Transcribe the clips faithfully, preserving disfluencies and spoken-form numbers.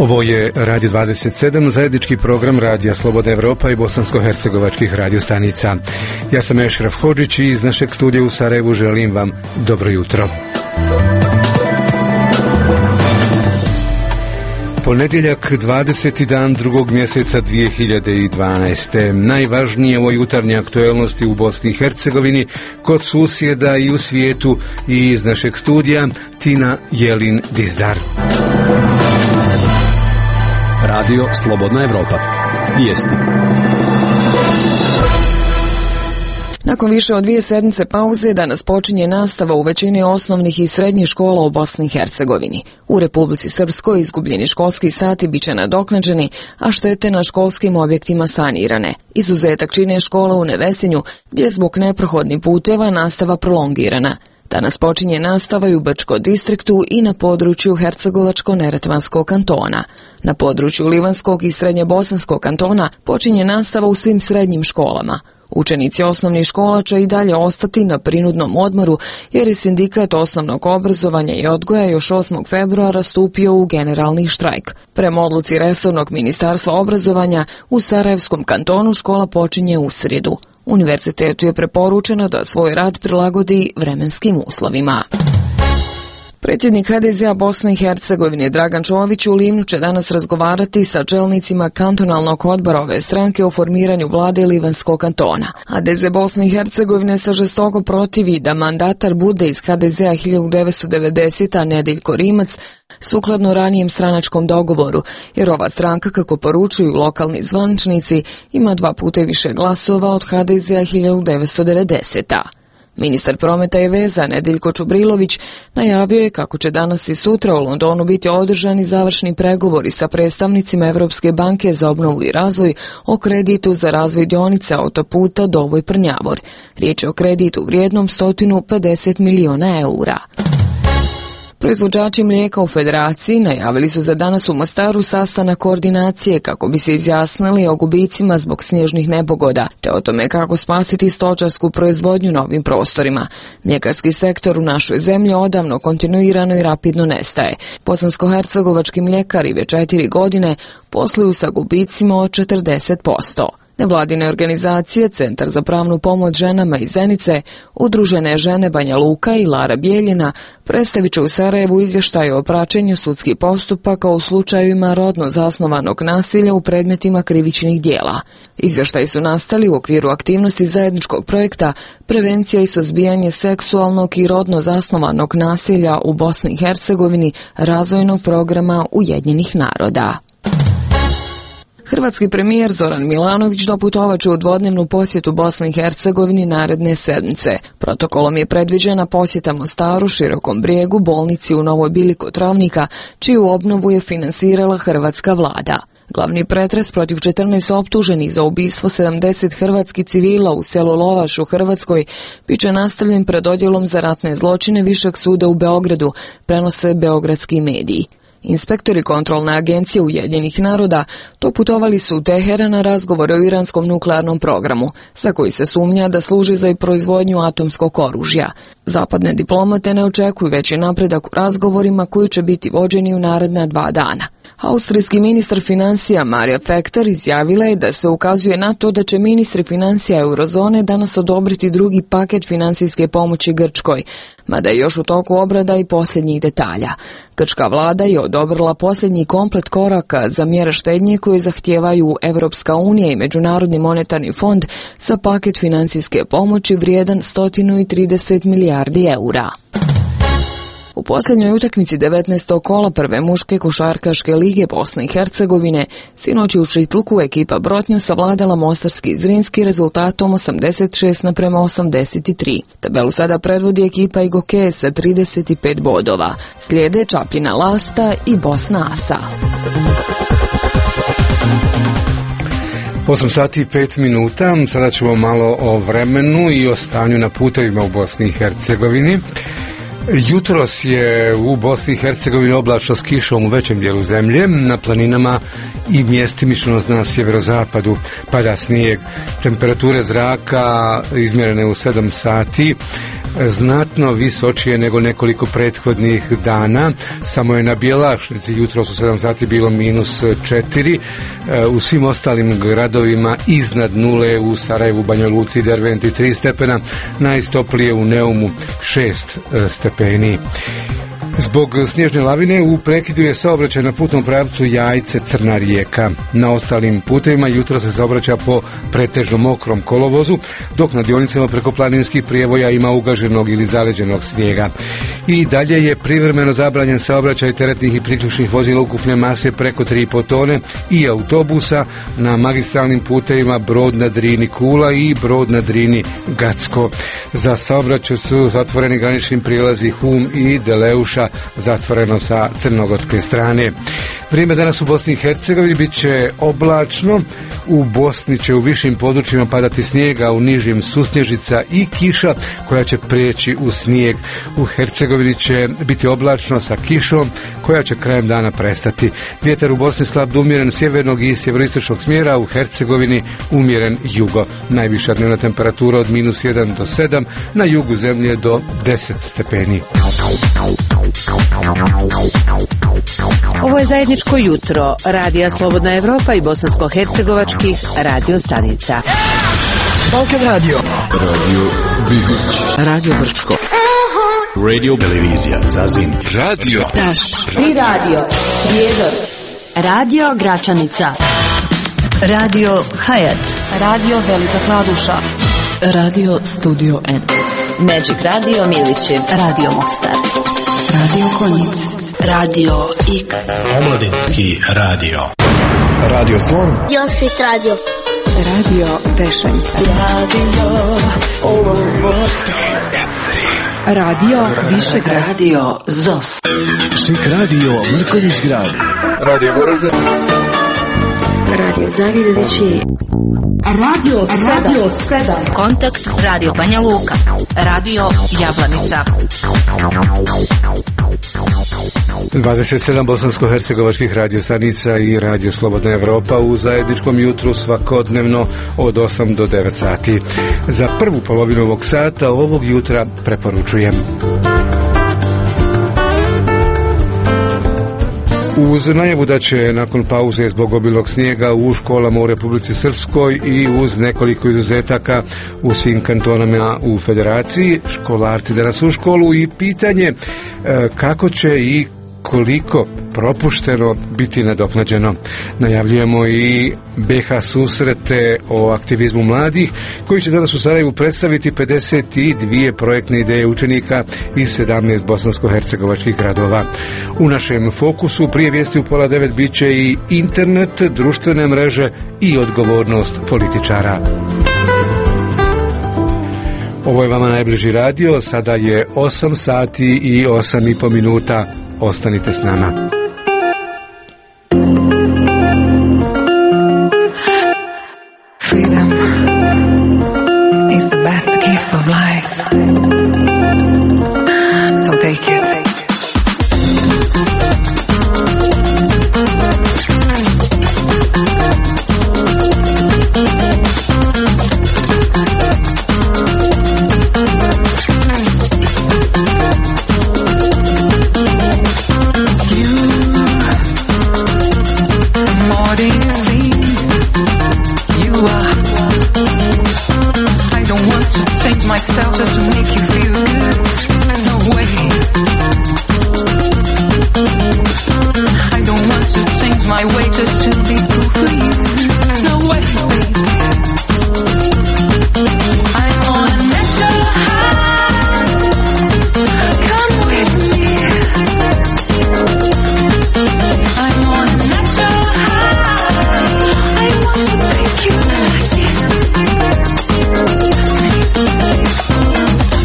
Ovo je Radio dvadeset sedam, zajednički program Radija Slobodna Evropa i bosansko-hercegovačkih radiostanica. Ja sam Ešraf Hodžić i iz našeg studija u Sarajevu želim vam dobro jutro. Ponedjeljak, dvadeseti dan drugog mjeseca dvije hiljade dvanaeste. Najvažnije o jutarnje aktualnosti u Bosni i Hercegovini, kod susjeda i u svijetu, i iz našeg studija Tina Jelin Dizdar. Radio Slobodna Evropa. Vijesti. Nakon više od dvije sedmice pauze danas počinje nastava u većini osnovnih i srednjih škola u Bosni i Hercegovini. U Republici Srpskoj izgubljeni školski sati biće nadoknađeni, a štete na školskim objektima sanirane. Izuzetak čine škola u Nevesinju, gdje je zbog neprohodnih puteva nastava prolongirana. Danas počinje nastava i u Brčko distriktu i na području Hercegovačko-Neretvanskog kantona. Na području Livanskog i Srednjebosanskog kantona počinje nastava u svim srednjim školama. Učenici osnovnih škola će i dalje ostati na prinudnom odmoru, jer je sindikat osnovnog obrazovanja i odgoja još osmog februara stupio u generalni štrajk. Prema odluci resornog ministarstva obrazovanja, u Sarajevskom kantonu škola počinje u srijedu. Univerzitetu je preporučeno da svoj rad prilagodi vremenskim uslovima. Predsjednik H D Z-a Bosne i Hercegovine Dragan Čović u Livnu će danas razgovarati sa čelnicima kantonalnog odbora ove stranke o formiranju vlade Livanskog kantona. H D Z Bosne i Hercegovine se žestoko protivi da mandatar bude iz H D Z-a hiljadu devetsto devedesete. Nedeljko Rimac, sukladno ranijem stranačkom dogovoru, jer ova stranka, kako poručuju lokalni zvaničnici, ima dva puta više glasova od H D Z-a hiljadu devetsto devedesete. Ministar prometa i veza Nedeljko Čubrilović najavio je kako će danas i sutra u Londonu biti održani završni pregovori sa predstavnicima Evropske banke za obnovu i razvoj o kreditu za razvoj dionice autoputa Doboj-Prnjavor. Riječ je o kreditu vrijednom sto pedeset miliona eura. Proizvođači mlijeka u Federaciji najavili su za danas u Mostaru sastanak koordinacije kako bi se izjasnili o gubicima zbog snježnih nepogoda, te o tome kako spasiti stočarsku proizvodnju na ovim prostorima. Mljekarski sektor u našoj zemlji odavno kontinuirano i rapidno nestaje. Bosansko-hercegovački mljekari već četiri godine posluju sa gubicima od četrdeset posto. Nevladine organizacije, Centar za pravnu pomoć ženama iz Zenice, Udružene žene Banja Luka i Lara Bijeljina predstavit će u Sarajevu izvještaj o praćenju sudskih postupaka u slučajevima rodno zasnovanog nasilja u predmetima krivičnih dijela. Izvještaji su nastali u okviru aktivnosti zajedničkog projekta Prevencija i suzbijanje seksualnog i rodno zasnovanog nasilja u Bosni i Hercegovini razvojnog programa Ujedinjenih naroda. Hrvatski premijer Zoran Milanović doputovat će u dvodnevnu posjetu Bosni i Hercegovini naredne sedmice. Protokolom je predviđena posjeta Mostaru, Širokom Brijegu, bolnici u Novoj Bili kod Travnika, čiju obnovu je finansirala hrvatska vlada. Glavni pretres protiv četrnaest optuženih za ubistvo sedamdeset hrvatskih civila u selu Lovaš u Hrvatskoj bit će nastavljen pred odjelom za ratne zločine Višeg suda u Beogradu, prenose beogradski mediji. Inspektori kontrolne agencije Ujedinjenih naroda doputovali su u Teheran na razgovore o iranskom nuklearnom programu, za koji se sumnja da služi za proizvodnju atomskog oružja. Zapadne diplomate ne očekuju veći napredak u razgovorima koji će biti vođeni u naredna dva dana. Austrijski ministar financija Marija Fekter izjavila je da se ukazuje na to da će ministri financija eurozone danas odobriti drugi paket financijske pomoći Grčkoj, mada je još u toku obrada i posljednjih detalja. Grčka vlada je odobrila posljednji komplet koraka za mjere štednje koje zahtijevaju Evropska unija i Međunarodni monetarni fond za paket financijske pomoći vrijedan sto trideset milijardi eura. U posljednjoj utakmici devetnaestog kola prve muške košarkaške lige Bosne i Hercegovine sinoć u Čitluku ekipa Brotnju savladala mostarski Zrinski rezultatom osamdeset šest naprema osamdeset tri. Tabelu sada predvodi ekipa Igoke sa trideset pet bodova. Slijede Čapljina Lasta i Bosna Asa. osam sati i pet minuta, sada ćemo malo o vremenu i o stanju na putevima u Bosni i Hercegovini. Jutros je u Bosni i Hercegovini oblačno s kišom u većem dijelu zemlje, na planinama i mjestimično na sjeverozapadu pada snijeg. Temperature zraka izmjerene u sedam sati znatno visočije nego nekoliko prethodnih dana. Samo je na Bjelašnici jutros u sedam sati bilo minus četiri. U svim ostalim gradovima iznad nule, u Sarajevu, Banja Luci, Derventi tri stepena, najstoplije u Neumu šest stepeni. Zbog snježne lavine u prekidu je saobraćaj na putnom pravcu Jajce-Crna Rijeka. Na ostalim putevima jutro se saobraća po pretežno mokrom kolovozu, dok na dionicama preko planinskih prijevoja ima ugaženog ili zaleđenog snijega. I dalje je privremeno zabranjen saobraćaj teretnih i priključnih vozila ukupne mase preko tri i po tone i autobusa na magistralnim putevima Brod na Drini Kula i Brod na Drini Gacko. Za saobraćaj su zatvoreni granični prijelazi Hum i Deleuša, zatvoreno sa crnogorske strane. Vrijeme danas u Bosni i Hercegovini bit će oblačno, u Bosni će u višim područjima padati snijega, u nižim susnježica i kiša koja će prijeći u snijeg. U Hercegovini će biti oblačno sa kišom koja će krajem dana prestati. Vjetar u Bosni slab do umjeren sjevernog i sjeveroistočnog smjera, u Hercegovini umjeren jugo. Najviša dnevna temperatura od minus jedan do sedam, na jugu zemlje do deset stepeni. Ovo je zajedničko jutro Radija Slobodna Evropa i bosansko-hercegovačkih radio stanica. Balkan Radio, Radio Bihoć, Radio Brčko, Radio Televizija Zazin, Radio Taš, Tri Radio Prijedor, Radio Gračanica, Radio Hayat, Radio Velika Kladuša, Radio Studio N, Magic Radio Milićev, Radio Mostar, Radio Konjic, Radio X, Omladinski radio, Radio Slon, Josvit Radio, Radio Pešanica, Radio Radio Višegrad, Radio Zos, Šik Radio Mrkonjić Grad, Radio Goražde, Radio Zavidovići, Radio Radio sedam, Kontakt Radio Banja Luka, Radio Jablanica, dvadeset sedam bosansko-hercegovačkih radiostanica i Radio Slobodna Evropa u zajedničkom jutru svakodnevno od osam do devet sati. Za prvu polovinu ovog sata ovog jutra preporučujem: uz najavu da će nakon pauze zbog obilnog snijega u školama u Republici Srpskoj i uz nekoliko izuzetaka u svim kantonama u Federaciji, školarci danas u školu i pitanje e, kako će i koliko propušteno biti nadoknađeno. Najavljujemo i B H susrete o aktivizmu mladih koji će danas u Sarajevu predstaviti pedeset dvije projektne ideje učenika iz sedamnaest bosansko-hercegovačkih gradova. U našem fokusu prije vijesti u pola devet bit će i internet, društvene mreže i odgovornost političara. Ovo je vama najbliži radio, sada je osam sati i osam i po minuta. Ostanite s nama. Freedom is the best gift of life. So take it. Myself just to make you feel good. No way. I don't want to change my way just to be cool for you. No way, baby. I wanna let you high. Come with me. I wanna let you high. I want to take you like this.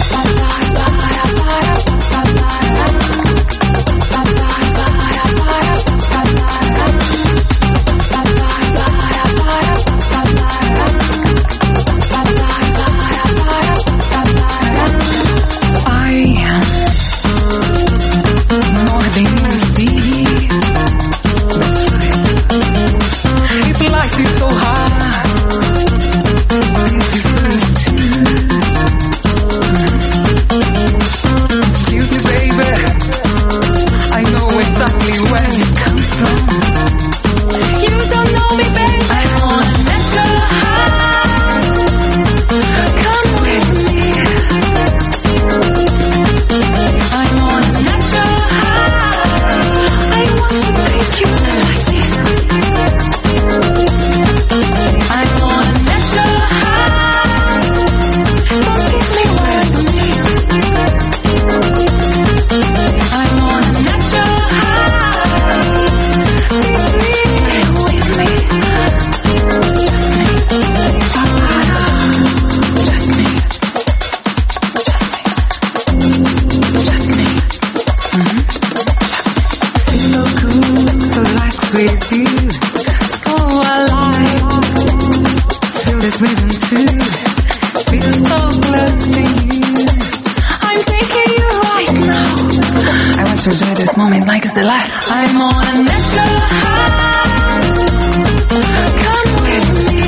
there's reason to feel so close to you. I'm thinking you right now. I want to enjoy this moment like it's the last. I'm on a natural high. Come with me.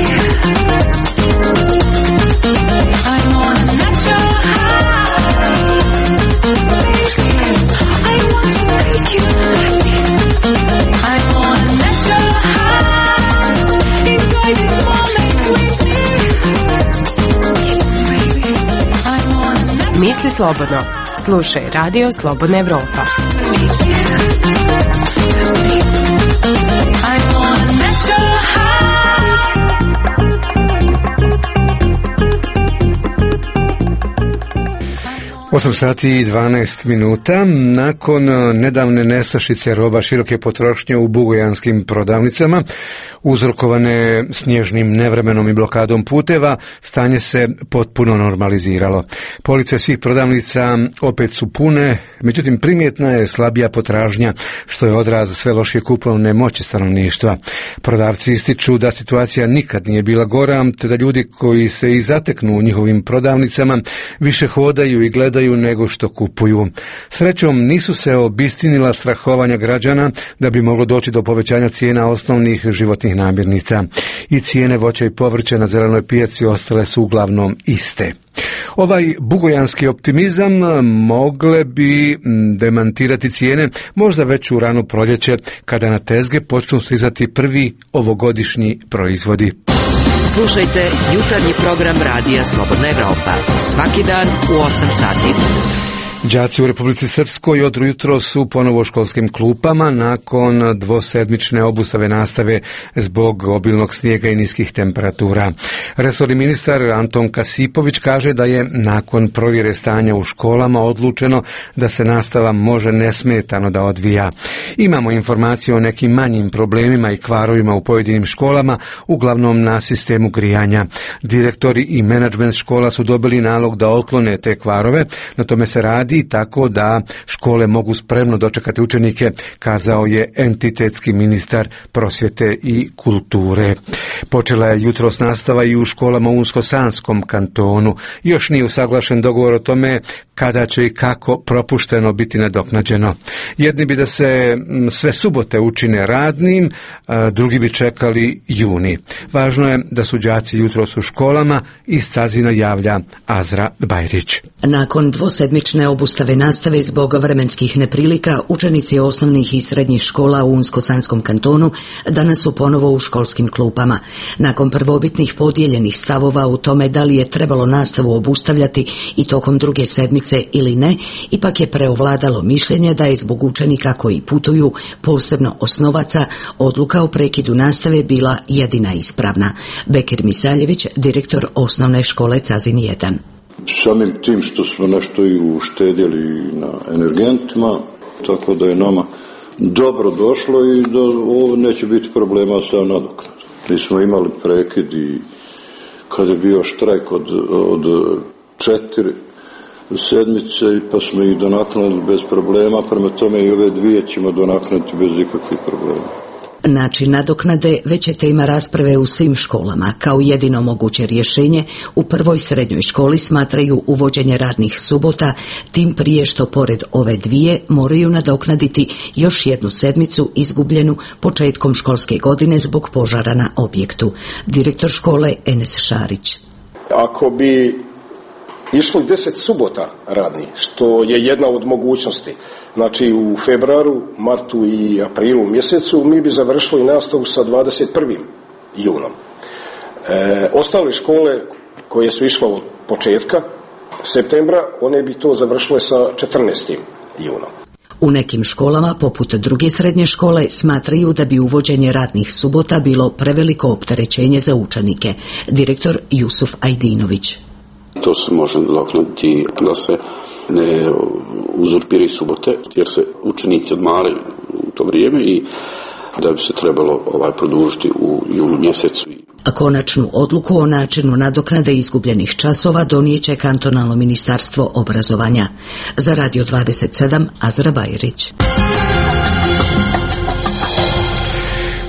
I'm on a natural high. I want to take you like this. I'm on a natural high. Enjoy this moment with me. I'm on a natural. Misli slobodno. Slušaj Radio Slobodna Evropa. I'm on a natural high. osam sati i dvanaest minuta. Nakon nedavne nestašice roba široke potrošnje u bugojanskim prodavnicama, uzrokovane snježnim nevremenom i blokadom puteva, stanje se potpuno normaliziralo. Police svih prodavnica opet su pune, međutim primjetna je slabija potražnja, što je odraz sve lošije kupovne moći stanovništva. Prodavci ističu da situacija nikad nije bila gora, te da ljudi koji se i zateknu u njihovim prodavnicama više hodaju i gledaju nego što kupuju. Srećom nisu se obistinila strahovanja građana da bi moglo doći do povećanja cijena osnovnih životnih namirnica. I cijene voća i povrća na zelenoj pijaci ostale su uglavnom iste. Ovaj bugojanski optimizam mogle bi demantirati cijene možda već u rano proljeće, kada na tezge počnu stizati prvi ovogodišnji proizvodi. Slušajte jutarnji program Radija Slobodna Evropa svaki dan u osam sati. Đaci u Republici Srpskoj od jutro su ponovo u školskim klupama nakon dvosedmične obustave nastave zbog obilnog snijega i niskih temperatura. Resorni ministar Anton Kasipović kaže da je nakon provjere stanja u školama odlučeno da se nastava može nesmetano da odvija. Imamo informacije o nekim manjim problemima i kvarovima u pojedinim školama, uglavnom na sistemu grijanja. Direktori i menadžment škola su dobili nalog da otklone te kvarove, na tome se radi tako da škole mogu spremno dočekati učenike, kazao je entitetski ministar prosvjete i kulture. Počela je jutros nastava i u školama u Unsko-Sanskom kantonu. Još nije usaglašen dogovor o tome kada će i kako propušteno biti nadoknađeno. Jedni bi da se sve subote učine radnim, drugi bi čekali juni. Važno je da su đaci jutros u školama, iz Cazina javlja Azra Bajrić. Nakon dvosedmične obustave nastave zbog vremenskih neprilika, učenici osnovnih i srednjih škola u Unsko-Sanskom kantonu danas su ponovo u školskim klupama. Nakon prvobitnih podijeljenih stavova u tome da li je trebalo nastavu obustavljati i tokom druge sedmice ili ne, ipak je preovladalo mišljenje da je zbog učenika koji putuju, posebno osnovaca, odluka o prekidu nastave bila jedina ispravna. Bekir Misaljević, direktor osnovne škole Cazin jedan. Samim tim što smo nešto i uštedjeli na energentima, tako da je nama dobro došlo i da ovo neće biti problema sa nadoknadom. Mi smo imali prekid i kada je bio štrajk od, od četiri sedmice, pa smo ih donaknadili bez problema, prema tome i ove dvije ćemo donaknaditi bez ikakvih problema. Način nadoknade već je tema rasprave u svim školama. Kao jedino moguće rješenje u prvoj srednjoj školi smatraju uvođenje radnih subota, tim prije što pored ove dvije moraju nadoknaditi još jednu sedmicu izgubljenu početkom školske godine zbog požara na objektu. Direktor škole Enes Šarić. Ako bi išlo deset subota radni, što je jedna od mogućnosti, znači u februaru, martu i aprilu mjesecu, mi bi završili nastavu sa dvadeset prvim junom. E, ostale škole koje su išle od početka septembra, one bi to završile sa četrnaestim junom. U nekim školama, poput druge srednje škole, smatraju da bi uvođenje radnih subota bilo preveliko opterećenje za učenike. Direktor Jusuf Ajdinović. To se može nadoknaditi da se ne uzurpiraju subote, jer se učenici odmaraju u to vrijeme i da bi se trebalo ovaj produžiti u junu mjesecu. A konačnu odluku o načinu nadoknade izgubljenih časova donijeće kantonalno ministarstvo obrazovanja. Za Radio dvadeset sedam, Azra Bajrić.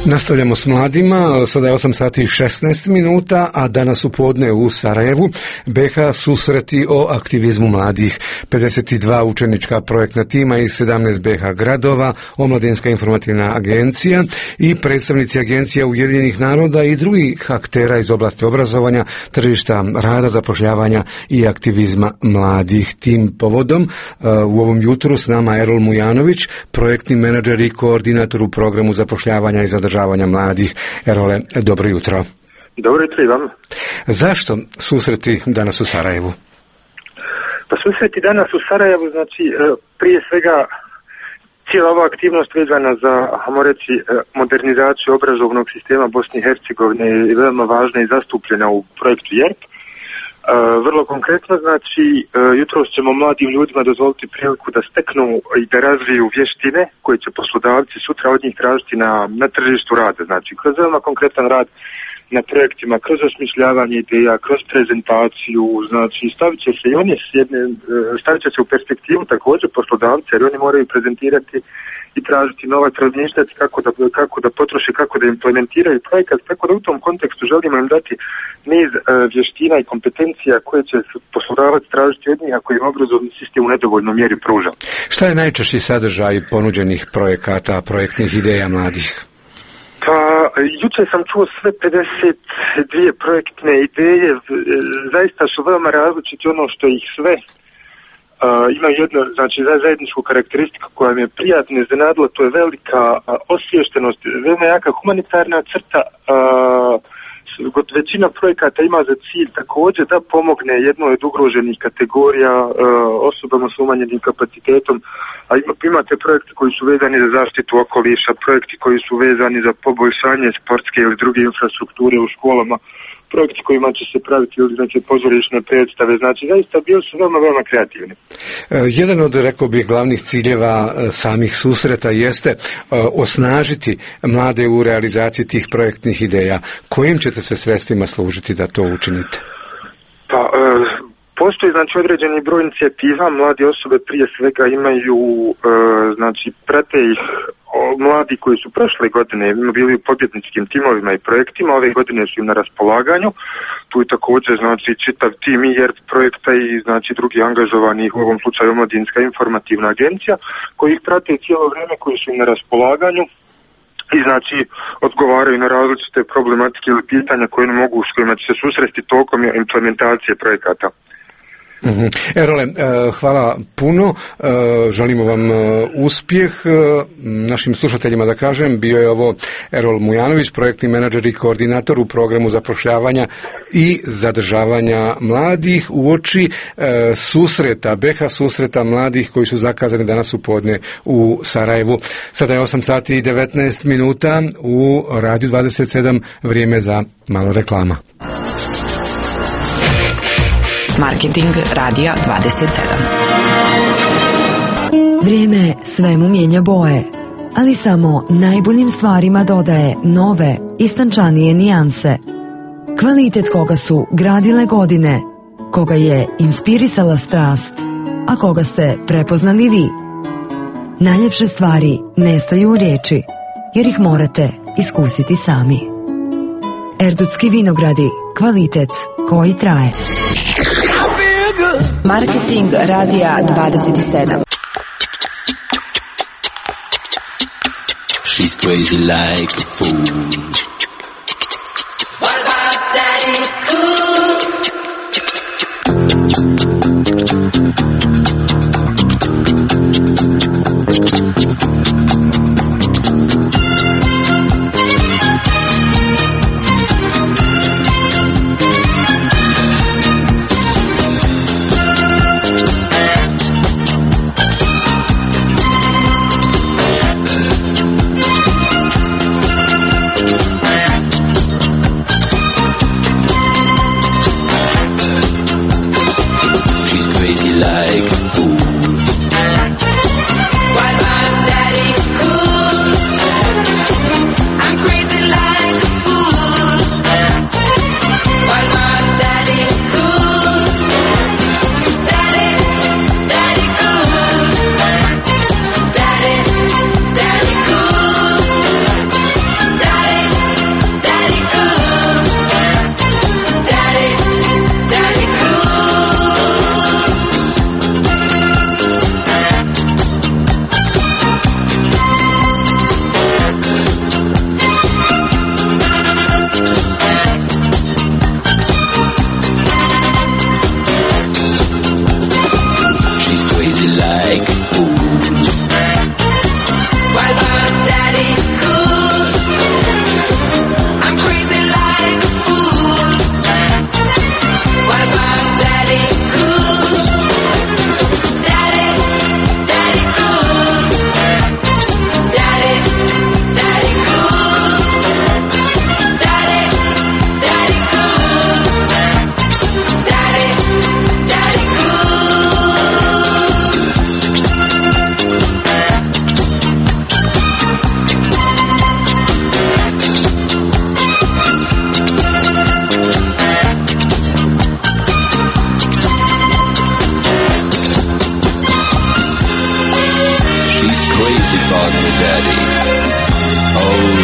Nastavljamo s mladima, sada je osam sati i šesnaest minuta, a danas u podne u Sarajevu B H susreti o aktivizmu mladih. pedeset dva učenička projektna tima iz sedamnaest B H gradova, Omladinska informativna agencija i predstavnici agencija Ujedinjenih naroda i drugih aktera iz oblasti obrazovanja, tržišta rada, zapošljavanja i aktivizma mladih. Tim povodom u ovom jutru s nama Erol Mujanović, projektni menadžer i koordinator u programu zapošljavanja i zadržavanja mladih. Erole, dobro jutro. Dobro jutro i vam. Zašto susreti danas u Sarajevu? Pa susreti danas u Sarajevu, znači prije svega cijela ova aktivnost vezana za, ajmo reći, modernizaciju obrazovnog sistema Bosne i Hercegovine je veoma važna i zastupljena u projektu J E R P. Uh, vrlo konkretno, znači, uh, jutros ćemo mladim ljudima dozvoliti priliku da steknu i da razviju vještine koje će poslodavci sutra od njih tražiti na, na tržištu rada. Znači, kroz veoma konkretan rad na projektima, kroz osmišljavanje ideja, kroz prezentaciju, znači, stavit će se i oni s jedne, uh, stavit će se u perspektivu također poslodavci, jer oni moraju prezentirati i tražiti novac, razmišljati kako da, kako da potroše, kako da implementiraju projekat, tako da u tom kontekstu želimo im dati niz e, vještina i kompetencija koje će poslodavac tražiti od njih ako im obrazovni sistem u nedovoljnoj mjeri pruža. Šta je najčešći sadržaj ponuđenih projekata, projektnih ideja mladih? Pa, jučer sam čuo sve pedeset dvije projektne ideje, zaista su veoma različiti, ono što ih sve Uh, ima jednu, znači, zajedničku karakteristiku koja mi je prijatno iznenadila, to je velika uh, osviještenost, veoma jaka humanitarna crta. Uh, većina projekata ima za cilj također da pomogne jednoj od ugroženih kategorija, uh, osobama s umanjenim kapacitetom, a ima, imate projekte koji su vezani za zaštitu okoliša, projekti koji su vezani za poboljšanje sportske ili druge infrastrukture u školama, projekti kojima će se praviti ili znači pozorišne predstave, znači zaista bili su veoma, veoma kreativni. Jedan od, rekao bih, glavnih ciljeva samih susreta jeste osnažiti mlade u realizaciji tih projektnih ideja. Kojim ćete se sredstvima služiti da to učinite? Pa, postoji znači određeni broj inicijativa, mladi osobe prije svega imaju, znači prate ih mladi koji su prošle godine bili u pobjedničkim timovima i projektima, ove godine su im na raspolaganju. Tu je također znači čitav tim i J E R P projekta i znači drugi angažovani, u ovom slučaju Omladinska informativna agencija, koji ih prate cijelo vrijeme, koji su im na raspolaganju i znači odgovaraju na različite problematike ili pitanja koje ne mogu, s kojima će se susresti tokom implementacije projekata. Mm-hmm. Erole, hvala puno, želimo vam uspjeh. Našim slušateljima da kažem, bio je ovo Erol Mujanović, projektni menadžer i koordinator u programu zapošljavanja i zadržavanja mladih uoči susreta, B H susreta mladih koji su zakazani danas u podne u Sarajevu. Sada je osam sati i devetnaest minuta, u Radiju dvadeset sedam, vrijeme za malo reklama. Marketing Radija dvadeset sedam. Vrijeme svemu mijenja boje, ali samo najboljim stvarima dodaje nove, istančanije nijanse. Kvalitet koga su gradile godine, koga je inspirisala strast, a koga ste prepoznali vi. Najljepše stvari nestaju u riječi, jer ih morate iskusiti sami. Erdutski vinogradi, kvalitet koji traje. Marketing Radija dvadeset sedam. She's crazy like a fool. What about Daddy Cool?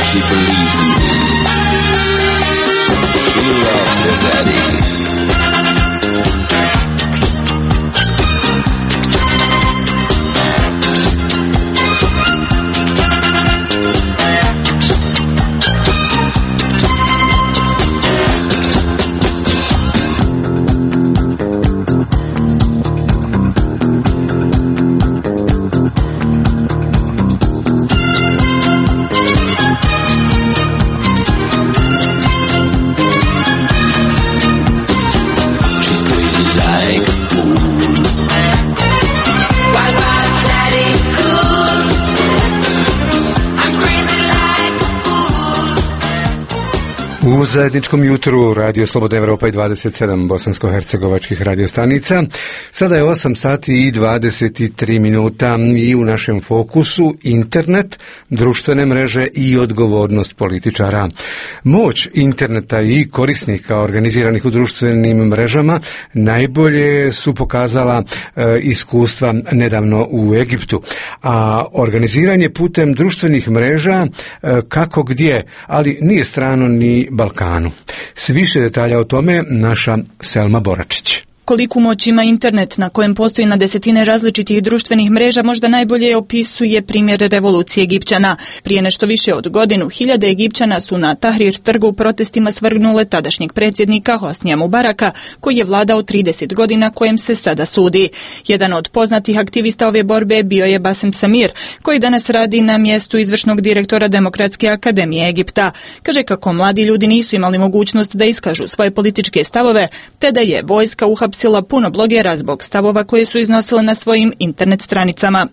she believes in him. She loves her daddy. U zajedničkom jutru Radio Slobodna Evropa i dvadeset sedam bosansko-hercegovačkih radiostanica. Sada je osam sati i dvadeset tri minuta i u našem fokusu internet, društvene mreže i odgovornost političara. Moć interneta i korisnika organiziranih u društvenim mrežama najbolje su pokazala e, iskustva nedavno u Egiptu, a organiziranje putem društvenih mreža e, kako gdje, ali nije strano ni Balkanu. S više detalja o tome naša Selma Boračić. Koliku moć ima internet na kojem postoji na desetine različitih društvenih mreža možda najbolje opisuje primjer revolucije Egipćana. Prije nešto više od godinu, hiljade Egipćana su na Tahrir trgu u protestima svrgnule tadašnjeg predsjednika Hosnija Mubaraka, koji je vladao trideset godina kojem se sada sudi. Jedan od poznatih aktivista ove borbe bio je Bassem Samir, koji danas radi na mjestu izvršnog direktora Demokratske akademije Egipta. Kaže kako mladi ljudi nisu imali mogućnost da iskažu svoje političke stavove, te da je vojska uhapsila sila puno blogera zbog stavova koje su iznosile na svojim internet stranicama.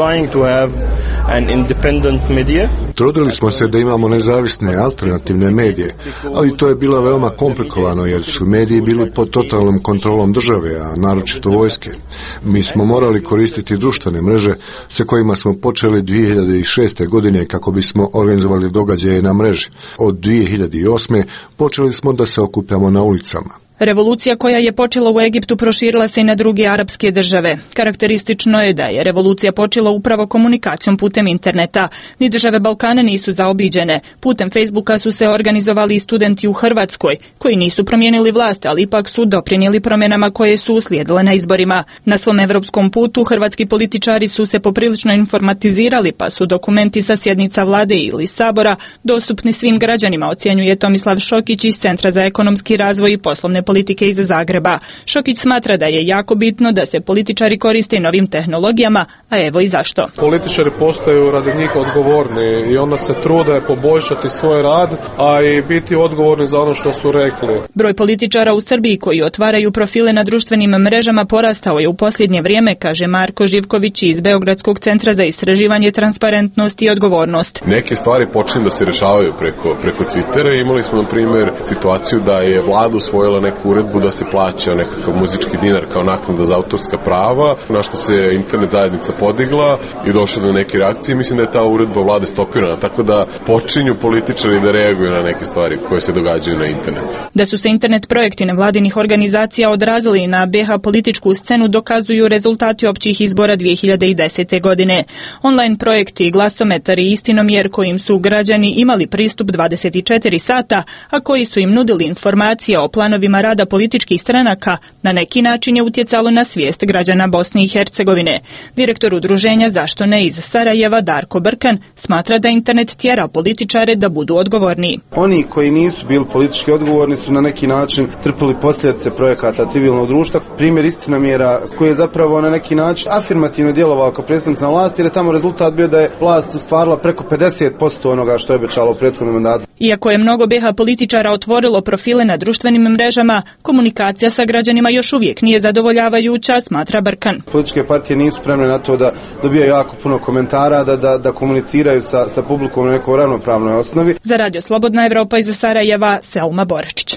Trudili smo se da imamo nezavisne alternativne medije, ali to je bilo veoma komplikovano jer su mediji bili pod totalnom kontrolom države, a naročito vojske. Mi smo morali koristiti društvene mreže sa kojima smo počeli dvije hiljade šeste. godine kako bismo organizovali događaje na mreži. Od dvije hiljade osme. počeli smo da se okupljamo na ulicama. Revolucija koja je počela u Egiptu proširila se i na druge arapske države. Karakteristično je da je revolucija počela upravo komunikacijom putem interneta. Ni države Balkana nisu zaobiđene. Putem Facebooka su se organizovali i studenti u Hrvatskoj, koji nisu promijenili vlast, ali ipak su doprinijeli promjenama koje su uslijedile na izborima. Na svom evropskom putu hrvatski političari su se poprilično informatizirali, pa su dokumenti sa sjednica vlade ili sabora dostupni svim građanima, ocjenjuje Tomislav Šokić iz Centra za ekonomski razvoj i poslovne politike iz Zagreba. Šokić smatra da je jako bitno da se političari koriste novim tehnologijama, a evo i zašto. Političari postaju radi njih odgovorni i onda se trude poboljšati svoj rad, a i biti odgovorni za ono što su rekli. Broj političara u Srbiji koji otvaraju profile na društvenim mrežama porastao je u posljednje vrijeme, kaže Marko Živković iz Beogradskog centra za istraživanje, transparentnost i odgovornost. Neke stvari počinju da se rešavaju preko, preko Twittera. Imali smo, na primjer, situaciju da je vlada usvojila neku uredbu da se plaća nekakav muzički dinar kao naknada za autorska prava, na što se internet zajednica podigla i došla do neke reakcije. Mislim da je ta uredba vlade stopirana, tako da počinju političari da reaguju na neke stvari koje se događaju na internetu. Da su se internet projekti nevladinih organizacija odrazili na B iH političku scenu dokazuju rezultati općih izbora dvije hiljade desete. godine. Online projekti, glasometar i istinomjer kojim su građani imali pristup dvadeset četiri sata, a koji su im nudili informacije o planovima rada političkih stranaka, na neki način je utjecalo na svijest građana Bosne i Hercegovine. Direktor udruženja Zašto ne iz Sarajeva, Darko Brkan, smatra da internet tjera političare da budu odgovorniji. Oni koji nisu bili politički odgovorni su na neki način trpili posljedice projekata civilnog društva. Primjer istinomjera koji je zapravo na neki način afirmativno djelovao kao predstavnik na vlasti, jer je tamo rezultat bio da je vlast ustvarila preko pedeset posto onoga što je obećalo u prethodnom mandatu. Iako je mnogo B iH političara otvorilo profile na društvenim mrežama, komunikacija sa građanima još uvijek nije zadovoljavajuća, smatra Brkan. Političke partije nisu spremne na to da dobijaju jako puno komentara, da, da, da komuniciraju sa, sa publikom na nekoj ravnopravnoj osnovi. Za Radio Slobodna Evropa iz Sarajeva, Selma Boračić.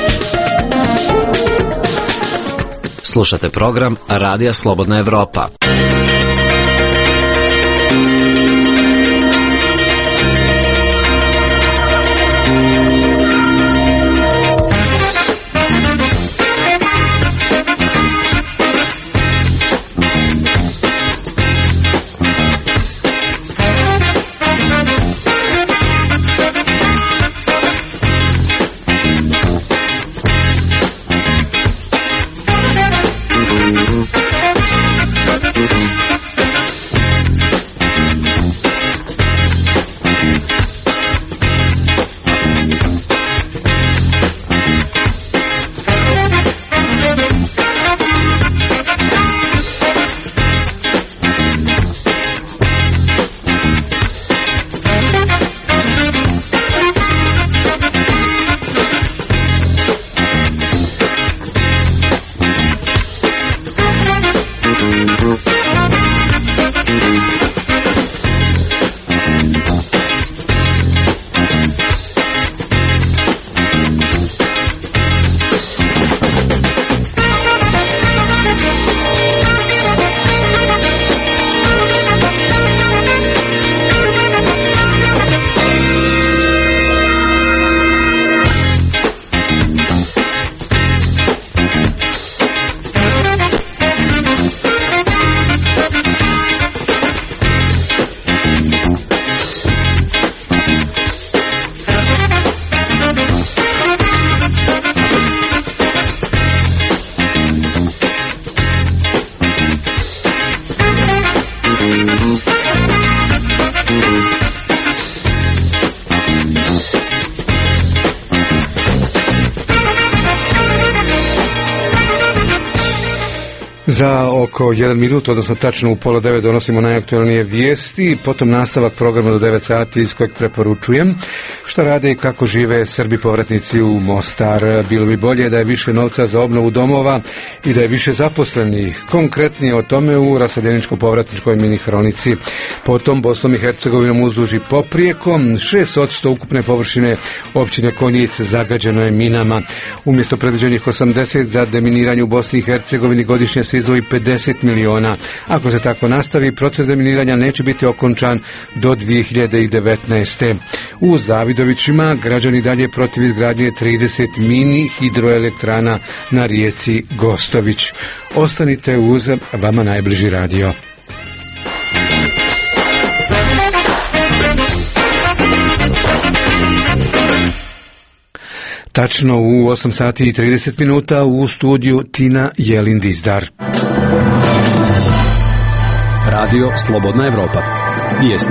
Slušate program Radija Slobodna Evropa. Za oko jedan minut, odnosno tačno u pola devet, donosimo najaktualnije vijesti, potom nastavak programa do devet sati iz kojeg preporučujem šta rade i kako žive Srbi povratnici u Mostar. Bilo bi bolje da je više novca za obnovu domova i da je više zaposlenih. Konkretnije o tome u raseljeničko-povratničkoj mini hronici. Potom Bosnom i Hercegovinom uzduž i poprijekom šest odsto ukupne površine općine Konjic zagađeno je minama. Umjesto predviđenih osamdeset za deminiranje u Bosni i Hercegovini godišnje se izdvoji pedeset miliona. Ako se tako nastavi, proces deminiranja neće biti okončan do dvije hiljade devetnaeste. U Zavidovićima građani dalje protiv izgradnje trideset mini hidroelektrana na rijeci Gostović. Ostanite uz vama najbliži radio. Tačno u osam sati i trideset minuta u studiju Tina Jelin-Dizdar. Radio Slobodna Evropa. Vijesti.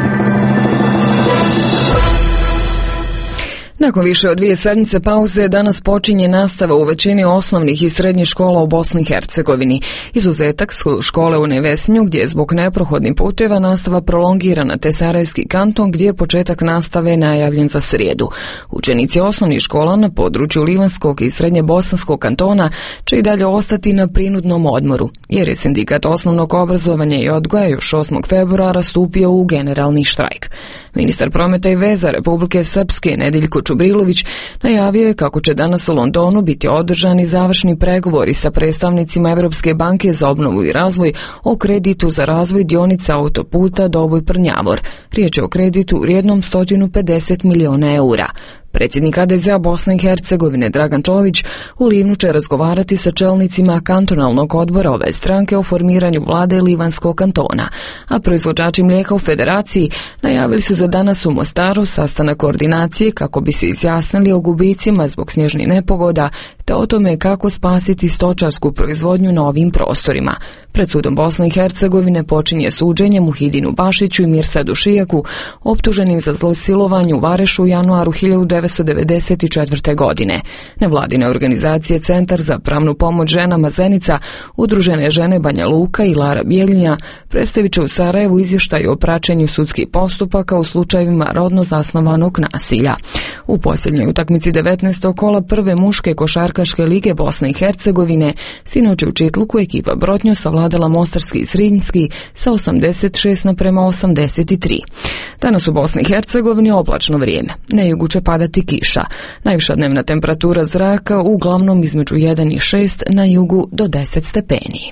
Nakon više od dvije sedmice pauze, danas počinje nastava u većini osnovnih i srednjih škola u Bosni i Hercegovini. Izuzetak su škole u Nevesinju, gdje je zbog neprohodnih puteva nastava prolongirana, te Sarajevski kanton, gdje je početak nastave najavljen za srijedu. Učenici osnovnih škola na području Livanskog i Srednje Bosanskog kantona će i dalje ostati na prinudnom odmoru, jer je sindikat osnovnog obrazovanja i odgoja još osmog februara stupio u generalni štrajk. Ministar prometa i veza Republike Srpske Nedeljko Čubrilović najavio je kako će danas u Londonu biti održani završni pregovori sa predstavnicima Evropske banke za obnovu i razvoj o kreditu za razvoj dionica autoputa Doboj-Prnjavor. Riječ je o kreditu vrijednom sto pedeset miliona eura. Predsjednik A D Z-a Bosne i Hercegovine Dragan Čović u Livnu će razgovarati sa čelnicima kantonalnog odbora ove stranke o formiranju vlade Livanskog kantona, a proizvođači mlijeka u Federaciji najavili su za danas u Mostaru sastanak koordinacije kako bi se izjasnili o gubicima zbog snježnih nepogoda te o tome kako spasiti stočarsku proizvodnju na ovim prostorima. Pred sudom Bosne i Hercegovine počinje suđenje Muhidinu Bašiću i Mirsadu Šijaku, optuženim za zlosilovanje u Varešu u januaru hiljadu devetsto devedeset četvrte. godine. Nevladine organizacije Centar za pravnu pomoć ženama Zenica, Udružene žene Banja Luka i Lara Bijeljina predstavit će u Sarajevu izvještaj o praćenju sudskih postupaka u slučajevima rodno zasnovanog nasilja. U posljednjoj utakmici devetnaestog kola prve muške košarkaške lige Bosne i Hercegovine sinoć u Čitluku ekipa Brotnjo savladala Mostarski i Srinjski sa osamdeset šest naprema osamdeset tri. Danas u Bosni i Hercegovini oblačno vrijeme. Na jugu će padati kiša. Najviša dnevna temperatura zraka uglavnom između jedan i šest, na jugu do deset stepeni.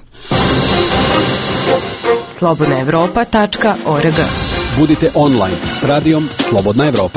slobodna evropa tačka org. Budite online s radijom Slobodna Evropa.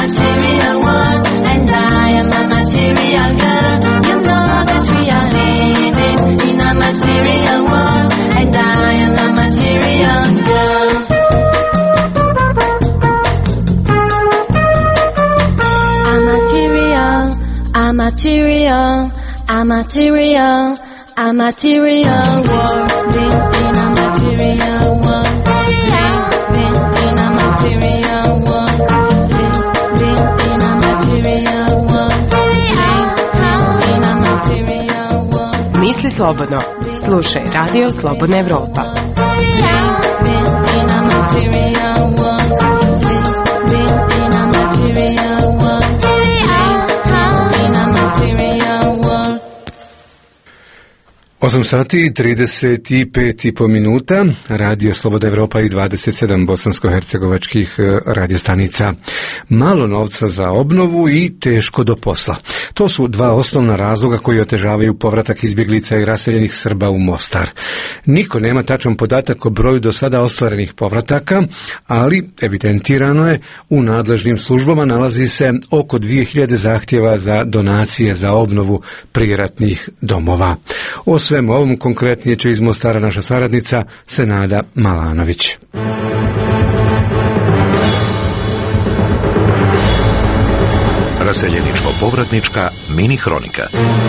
material world, and I am a material girl. You know that we are living in a material world, and I am a material girl. I'm material, I'm material, I'm material, I'm material world, living in a material world, living in a material world, living in a material world, living in a material world. Misli slobodno. Slušaj Radio Slobodna Evropa. Living in a material world, living in a material world, living in a material world. osam sati i trideset pet i po minuta, Radio Slobodna Evropa i dvadeset sedam bosansko-hercegovačkih radiostanica. Malo novca za obnovu i teško do posla. To su dva osnovna razloga koji otežavaju povratak izbjeglica i raseljenih Srba u Mostar. Niko nema tačan podatak o broju do sada ostvarenih povrataka, ali evidentirano je u nadležnim službama nalazi se oko dvije hiljade zahtjeva za donacije za obnovu prijeratnih domova. O svemu ovom konkretnije će iz Mostara naša saradnica Senada Malanović. Raseljeničko-povratnička mini hronika.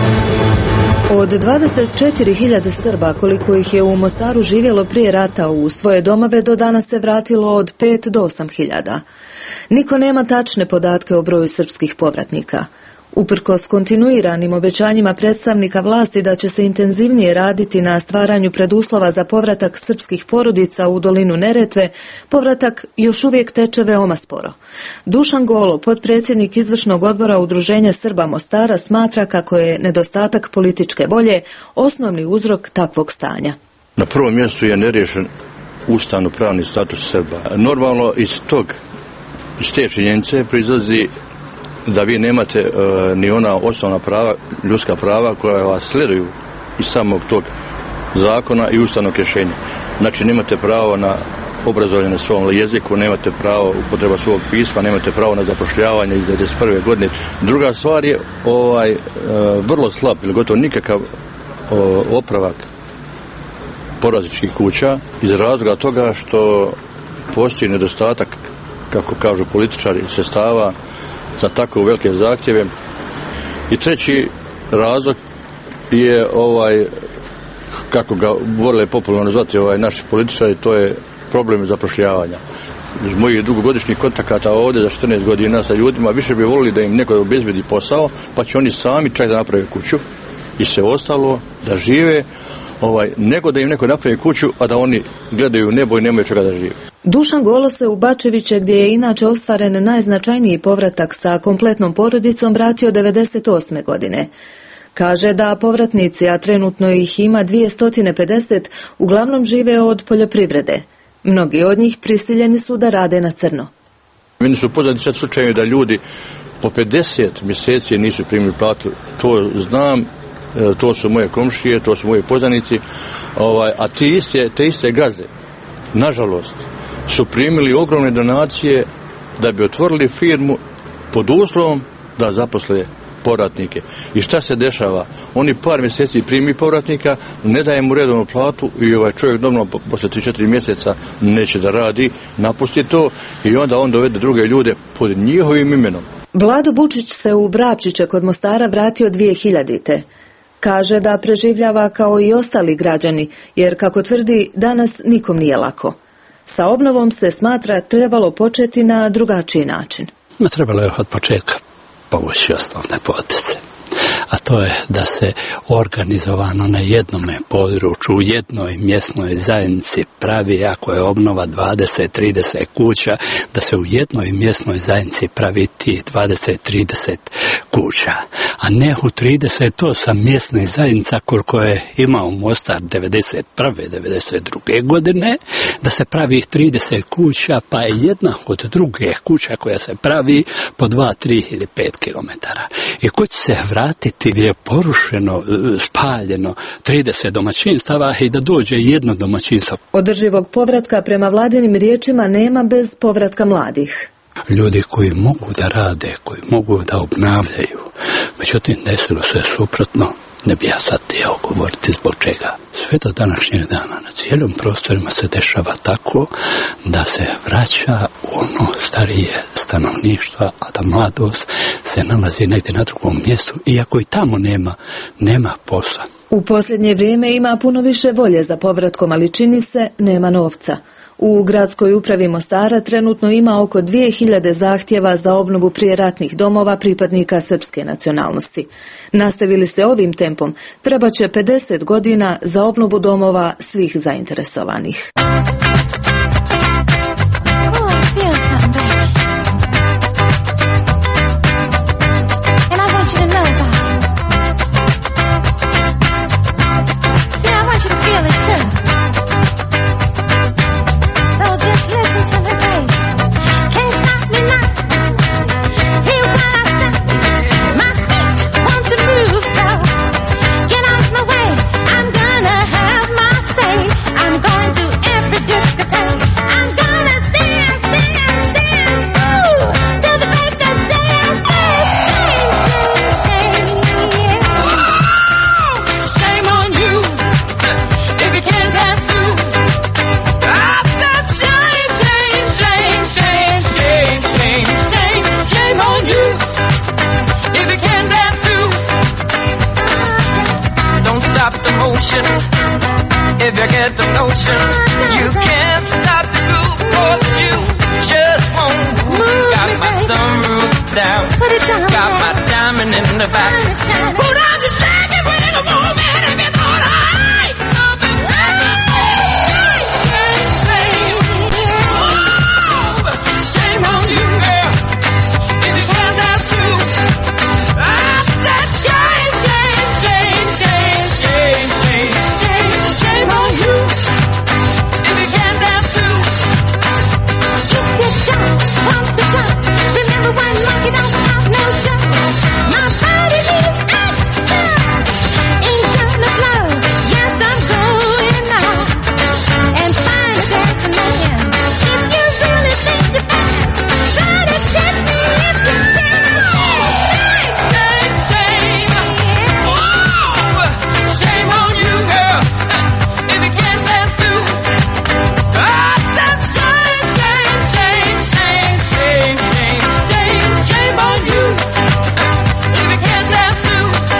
Od dvadeset četiri hiljade Srba koliko ih je u Mostaru živjelo prije rata u svoje domove do danas se vratilo od pet do osam hiljada. Niko nema tačne podatke o broju srpskih povratnika. Uprkos kontinuiranim obećanjima predstavnika vlasti da će se intenzivnije raditi na stvaranju preduslova za povratak srpskih porodica u dolinu Neretve, povratak još uvijek teče veoma sporo. Dušan Golo, potpredsjednik izvršnog odbora Udruženja Srba Mostara, smatra kako je nedostatak političke volje osnovni uzrok takvog stanja. Na prvom mjestu je neriješen ustavno-pravni status Srba. Normalno iz tog, iz te činjenice proizlazi da vi nemate uh, ni ona osnovna prava, ljudska prava koja vas sleduju iz samog tog zakona i ustavnog rješenja. Znači nemate pravo na obrazovanje na svom jeziku, nemate pravo upotreba svog pisma, nemate pravo na zapošljavanje iz devedeset prve godine. Druga stvar je ovaj uh, vrlo slab ili gotovo nikakav uh, opravak porodičnih kuća iz razloga toga što postoji nedostatak, kako kažu političari, sredstava za tako velike zahtjeve. I treći razlog je ovaj, kako ga vole popularno zvati ovaj naši političari, to je problem zapošljavanja. Iz mojih dugogodišnjih kontakata ovdje za četrnaest godina sa ljudima više bi volili da im neko obezbedi posao, pa će oni sami čak da naprave kuću i sve ostalo da žive, ovaj, nego da im neko napravi kuću, a da oni gledaju u nebo i nemaju čega da žive. Dušan Golo se u Bačeviće, gdje je inače ostvaren najznačajniji povratak sa kompletnom porodicom, vratio devedeset osme godine. Kaže da povratnici, a trenutno ih ima dvjesto pedeset, uglavnom žive od poljoprivrede. Mnogi od njih prisiljeni su da rade na crno. Meni su poznati sad slučajevi da ljudi po pedeset mjeseci nisu primili platu. To znam, to su moje komšije, to su moji poznanici, ovaj, a te iste, te iste gaze, nažalost, su primili ogromne donacije da bi otvorili firmu pod uslovom da zaposle povratnike. I šta se dešava? Oni par mjeseci primi povratnika, ne daje mu redovnu platu i ovaj čovjek normalno posle tri četiri mjeseca neće da radi, napusti to i onda on dovede druge ljude pod njihovim imenom. Vlado Vučić se u Vrapčiće kod Mostara vratio dvije hiljadite. Kaže da preživljava kao i ostali građani, jer kako tvrdi danas nikom nije lako. Sa obnovom se smatra trebalo početi na drugačiji način. No, trebalo je od početka povući osnovne poteze. A to je da se organizovano na jednome području, u jednoj mjesnoj zajednici pravi, ako je obnova dvadeset trideset kuća, da se u jednoj mjesnoj zajednici pravi ti dvadeset trideset kuća, a ne u trideset osam mjesnih zajednica koliko je imao Mostar devedeset prve devedeset druge godine, da se pravi trideset kuća, pa je jedna od druge kuća koja se pravi po dva, tri ili pet kilometara. I ko će se vratiti gdje je porušeno, spaljeno trideset domaćinstava i da dođe jedno domaćinstvo? Održivog povratka prema vladinim riječima nema bez povratka mladih. ljudi koji mogu da rade, koji mogu da obnavljaju. Međutim, desilo se suprotno. Ne bi ja sad htio govoriti zbog čega. Sve do današnjeg dana na cijelom prostorima se dešava tako da se vraća ono starije stanovništva, a da mladost se nalazi negdje na drugom mjestu, iako i tamo nema, nema posla. U posljednje vrijeme ima puno više volje za povratkom, ali čini se nema novca. U gradskoj upravi Mostara trenutno ima oko dvije hiljade zahtjeva za obnovu prijeratnih domova pripadnika srpske nacionalnosti. Nastavili se ovim tempom, treba će pedeset godina za obnovu domova svih zainteresovanih. If you get the notion, you can't stop the groove, 'cause you just won't move. Got my sunroof down, got my diamond in the back. Put on the second ring of movement if you thought I ain't moving back. Shame, shame, oh, shame on you, girl, if you can't dance too. I said shame, shame, shame, shame, shame, shame, shame, shame on you, if you can't dance too. If you don't want to go, remember one monkey don't stop no show. My body needs action, ain't gonna flow. Yes, I'm going now and find a dancing man. If you really think you're fast, try to catch me if you can. Shame, shame, shame, oh, shame on you, girl, if you can't dance too. I said shame, shame, shame, shame, shame, shame, shame, shame on you, if you can't dance too.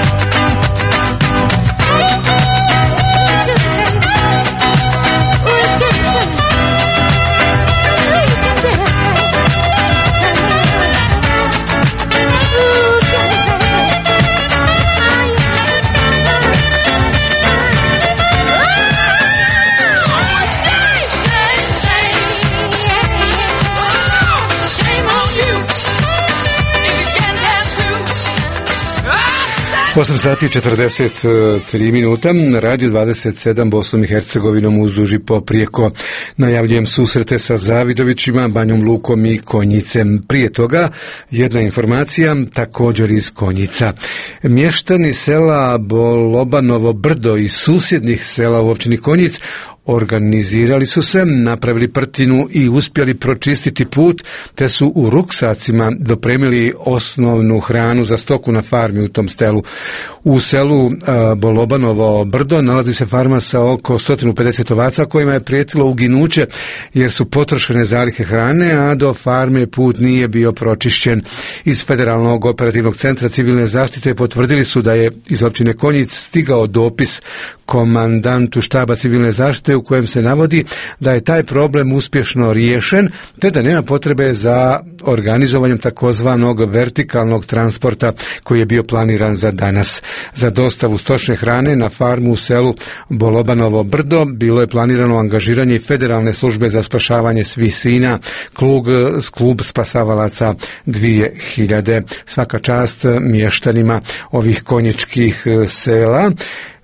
osam sati i četrdeset tri minuta, Radio dvadeset sedam Bosnom i Hercegovinom uzduž i poprijeko. Najavljujem susrete sa Zavidovićima, Banjom Lukom i Konjicem. Prije toga jedna informacija također iz Konjica. Mještani sela Bolobanovo brdo i susjednih sela u općini Konjic organizirali su se, napravili prtinu i uspjeli pročistiti put, te su u ruksacima dopremili osnovnu hranu za stoku na farmi u tom selu. U selu uh, Bolobanovo brdo nalazi se farma sa oko sto pedeset ovaca kojima je prijetilo uginuće jer su potrošene zalihe hrane, a do farme put nije bio pročišćen. Iz Federalnog operativnog centra civilne zaštite potvrdili su da je iz općine Konjic stigao dopis komandantu štaba civilne zaštite u kojem se navodi da je taj problem uspješno riješen, te da nema potrebe za organizovanjem takozvanog vertikalnog transporta koji je bio planiran za danas. Za dostavu stočne hrane na farmu u selu Bolobanovo brdo bilo je planirano angažiranje Federalne službe za spašavanje svisina, klub, klub spasavalaca dvije hiljade. Svaka čast mještanima ovih konjičkih sela.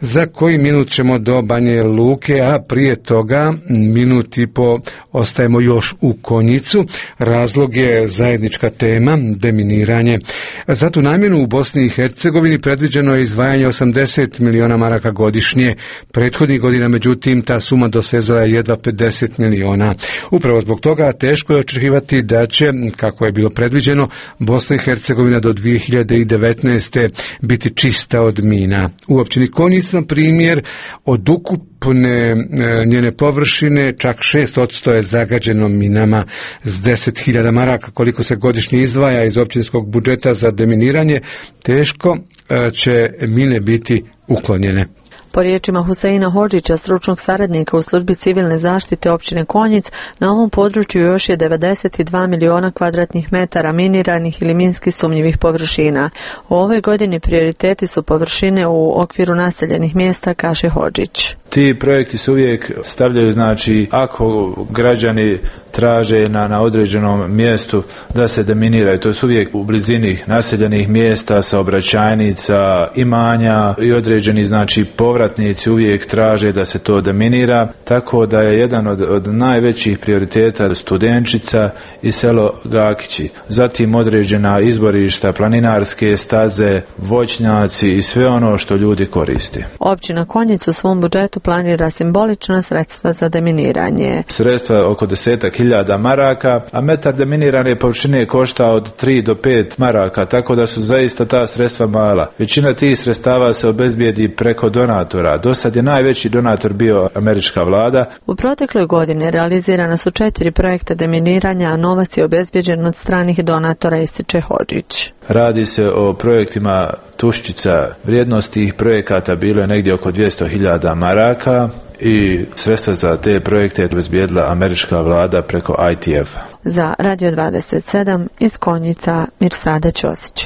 Za koji minut ćemo do Banje Luke, a prije toga minut i po ostajemo još u Konjicu. Razlog je zajednička tema, deminiranje. Za tu namjenu u Bosni i Hercegovini predviđeno je izdvajanje osamdeset miliona maraka godišnje. Prethodnih godina, međutim, ta suma dosezala je jedva pedeset miliona. Upravo zbog toga teško je očekivati da će, kako je bilo predviđeno, Bosna i Hercegovina do dvije hiljade devetnaeste. biti čista od mina. U općini Konjic, na primjer, od ukupne e, njene površine čak šest posto je zagađeno minama. S deset hiljada maraka koliko se godišnje izdvaja iz općinskog budžeta za deminiranje, teško e, će mine biti uklonjene. Po riječima Huseina Hodžića, stručnog saradnika u službi civilne zaštite općine Konjic, na ovom području još je devedeset dva miliona kvadratnih metara miniranih ili minski sumnjivih površina. U ovoj godini prioriteti su površine u okviru naseljenih mjesta, kaže Hodžić. Ti projekti se uvijek stavljaju, znači, ako građani traže na, na određenom mjestu da se deminiraju, to su uvijek u blizini naseljenih mjesta, saobraćajnica, imanja i određeni, znači, povratnici uvijek traže da se to deminira, tako da je jedan od, od najvećih prioriteta Studenčica i selo Gakići. Zatim određena izborišta, planinarske staze, voćnjaci i sve ono što ljudi koriste. Općina Konjic u svom budžetu planira simbolična sredstva za deminiranje. Sredstva oko desetak hiljada maraka, a metar deminirane površine košta od tri do pet maraka, tako da su zaista ta sredstva mala. Većina tih sredstava se obezbijedi preko donatora. Do sad je najveći donator bio američka vlada. U protekloj godini realizirana su četiri projekta deminiranja, a novac je obezbijeđen od stranih donatora, ističe Hodžić. Radi se o projektima Tuščica. Vrijednost tih projekata bilo je negdje oko dvjesto hiljada maraka i sredstva za te projekte je obezbijedila američka vlada preko I T F. Za Radio dvadeset sedam iz Konjica, Mirsada Ćosić.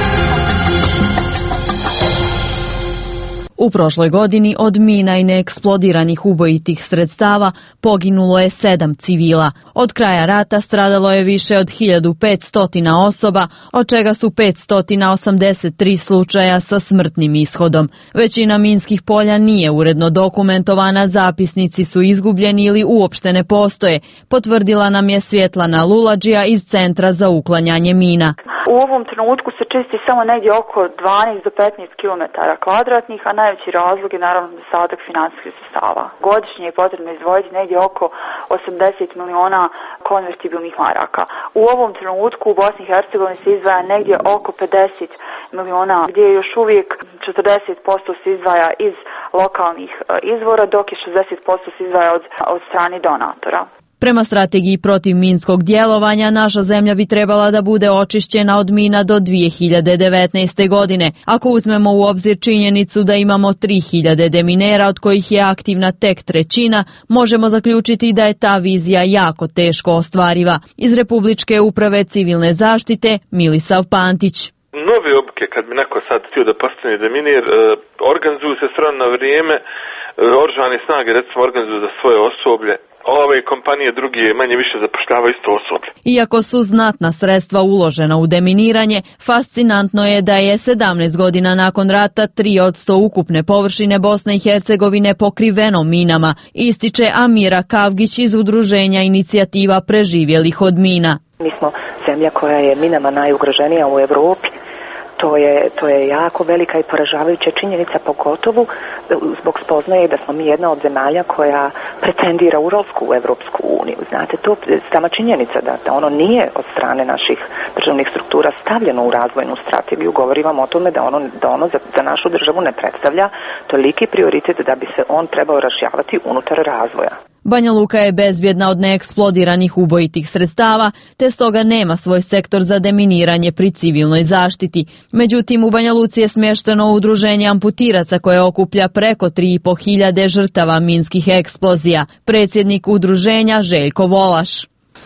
U prošloj godini od mina i neeksplodiranih ubojitih sredstava poginulo je sedam civila. Od kraja rata stradalo je više od hiljadu petsto osoba, od čega su petsto osamdeset tri slučaja sa smrtnim ishodom. Većina minskih polja nije uredno dokumentovana, zapisnici su izgubljeni ili uopšte ne postoje, potvrdila nam je Svjetlana Luladžija iz Centra za uklanjanje mina. U ovom trenutku se čisti samo negdje oko dvanaest do petnaest kilometara kvadratnih, a najveći razlog je naravno nedostatak financijskih sredstava. Godišnje je potrebno izdvojiti negdje oko osamdeset miliona konvertibilnih maraka. U ovom trenutku u Bosni i Hercegovini se izdvaja negdje oko pedeset miliona, gdje je još uvijek četrdeset posto se izdvaja iz lokalnih izvora, dok je šezdeset posto se izdvaja od, od strane donatora. Prema strategiji protiv minskog djelovanja, naša zemlja bi trebala da bude očišćena od mina do dvije hiljade devetnaeste. godine. Ako uzmemo u obzir činjenicu da imamo tri hiljade deminera, od kojih je aktivna tek trećina, možemo zaključiti da je ta vizija jako teško ostvariva. Iz Republičke uprave civilne zaštite, Milisav Pantić. Nove obuke, kad bi neko sad htio da postane deminir, organizuju se strano na vrijeme, oružane snage recimo organizuju za svoje osoblje. Ove kompanije drugi manje više zapošljavaju isto osoblje. Iako su znatna sredstva uložena u deminiranje, fascinantno je da je sedamnaest godina nakon rata tri posto ukupne površine Bosne i Hercegovine pokriveno minama, ističe Amira Kavgić iz udruženja Inicijativa preživjelih od mina. Mi smo zemlja koja je minama najugroženija u Europi. To je, to je jako velika i poražavajuća činjenica, pogotovo zbog spoznaje da smo mi jedna od zemalja koja pretendira ulasku u Evropsku uniju. Znate, to je sama činjenica da, da ono nije od strane naših državnih struktura stavljeno u razvojnu strategiju. Govori vam o tome da ono, da ono za, za našu državu ne predstavlja toliki prioritet da bi se on trebao rašjavati unutar razvoja. Banja Luka je bezbjedna od neeksplodiranih ubojitih sredstava, te stoga nema svoj sektor za deminiranje pri civilnoj zaštiti. Međutim, u Banja Luci je smješteno udruženje amputiraca koje okuplja preko tri i po hiljade žrtava minskih eksplozija. Predsjednik udruženja Željko Volaš.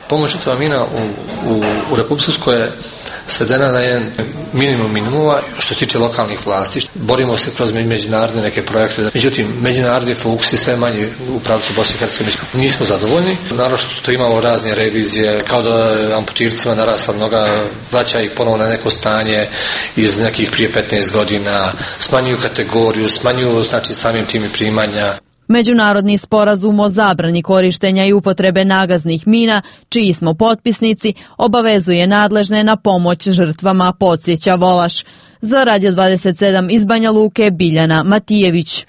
Pomoć žrtvama mina u, u, u Republici Srpskoj je svedena na jedan minimum minimuma što se tiče lokalnih vlasti. Borimo se kroz međunarodne neke projekte. Međutim, međunarodni fokus je sve manji u pravcu Bosne i Hercegovine. Nismo zadovoljni. Naravno što imamo razne revizije, kao da amputircima narasla noga, vraća ih ponovo na neko stanje iz nekih prije petnaest godina, smanjuju kategoriju, smanjuju znači samim tim i primanja. Međunarodni sporazum o zabrani korištenja i upotrebe nagaznih mina, čiji smo potpisnici, obavezuje nadležne na pomoć žrtvama, podsjeća Volaš. Za Radio dvadeset sedam iz Banja Luke, Biljana Matijević.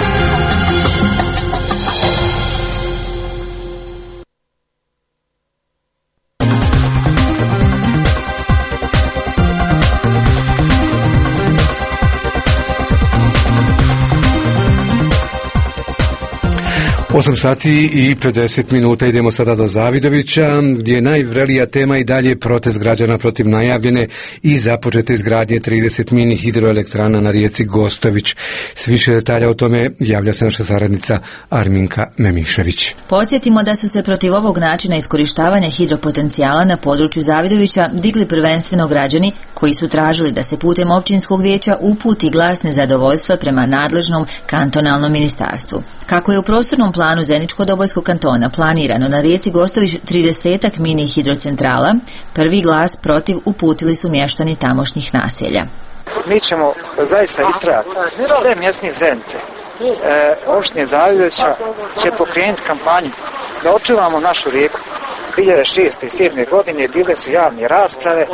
osam sati i pedeset minuta, idemo sada do Zavidovića, gdje je najvrelija tema i dalje protest građana protiv najavljene i započete izgradnje trideset mini hidroelektrana na rijeci Gostović. S više detalja o tome javlja se naša saradnica Arminka Memišević. Podsjetimo da su se protiv ovog načina iskorištavanja hidropotencijala na području Zavidovića digli prvenstveno građani koji su tražili da se putem općinskog vijeća uputi glas nezadovoljstva prema nadležnom kantonalnom ministarstvu. Kako je u prostornom planu Zeničko-Dobojskog kantona planirano na rijeci Gostović tridesetak mini hidrocentrala, prvi glas protiv uputili su mještani tamošnjih naselja. Mi ćemo zaista istrajati. Sve mjesne zajednice e, opštine Zavidovića će pokrenuti kampanju da očuvamo našu rijeku. dvije hiljade šeste i sedme godine bile su javne rasprave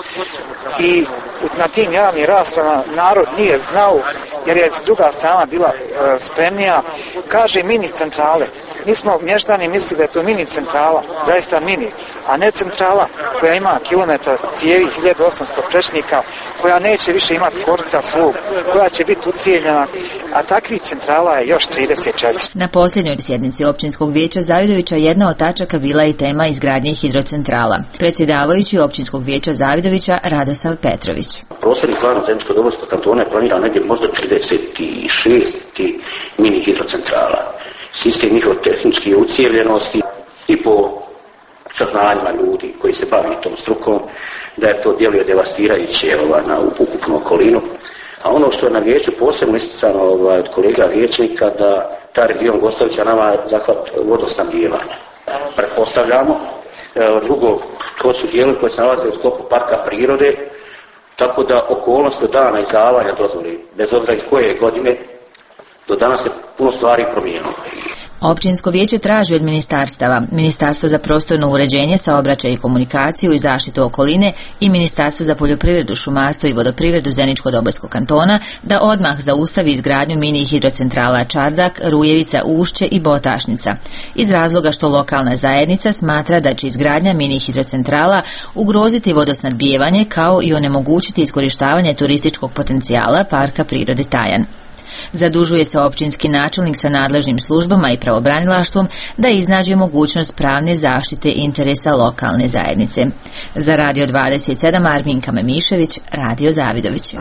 i na tim javnim raspravama narod nije znao, jer je druga strana bila e, spremnija. Kaže mini centrale. Mi smo mještani mislili da je to mini centrala, zaista mini, a ne centrala koja ima kilometar cijevi, hiljadu osamsto prečnika, koja neće više imati korita svog, koja će biti ucijeljena, a takvih centrala je još trideset četiri. Na posljednjoj sjednici općinskog vijeća Zavidovića jedna od tačaka bila i tema izgradnje hidrocentrala. Predsjedavajući općinskog vijeća Zavidovića Radosav Petrović. Prostorni plan Zeničko-Dobojskog kantona je planiran negdje možda trideset šest mini hidrocentrala. Sistem njihov tehničke ucijeljenosti i po saznanjima ljudi koji se bavi tom strukom, da je to djeluje devastirajuće ovaj, na ukupnu okolinu. A ono što je na vijeću posebno isticano ovaj, od kolega vijećnika, da ta region Gostovića nama zahvat vodosnabdijevanja. Pretpostavljamo, e, drugo, to su dijeli koji se nalaze u sklopu parka prirode, tako da okolnost do dana izdavanja dozvoli, bez obzira iz koje godine, do danas se puno stvari promijenilo. Općinsko vijeće traži od ministarstava, Ministarstvo za prostorno uređenje, saobraćaj i komunikaciju i zaštitu okoline i Ministarstvo za poljoprivredu, šumarstvo i vodoprivredu Zeničko-Dobojskog kantona da odmah zaustavi izgradnju mini hidrocentrala Čardak, Rujevica, Ušće i Botašnica, iz razloga što lokalna zajednica smatra da će izgradnja mini hidrocentrala ugroziti vodosnadbijevanje kao i onemogućiti iskorištavanje turističkog potencijala parka prirode Tajan. Zadužuje se općinski načelnik sa nadležnim službama i pravobranilaštvom da iznađe mogućnost pravne zaštite interesa lokalne zajednice. Za Radio dvadeset sedam Arminka Memišević, Radio Zavidović.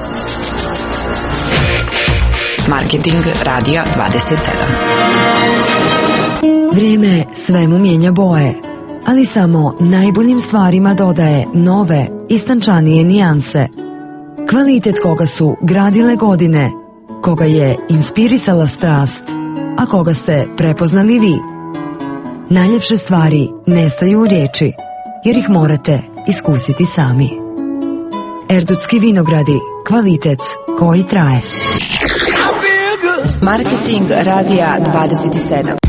Marketing Radija dvadeset sedam. Vrijeme svemu mijenja boje, ali samo najboljim stvarima dodaje nove, istančanije nijanse. Kvalitet koga su gradile godine, koga je inspirisala strast, a koga ste prepoznali vi. Najljepše stvari nestaju u riječi, jer ih morate iskusiti sami. Erdutski vinogradi, kvalitet koji traje. Marketing Radija dvadeset sedam.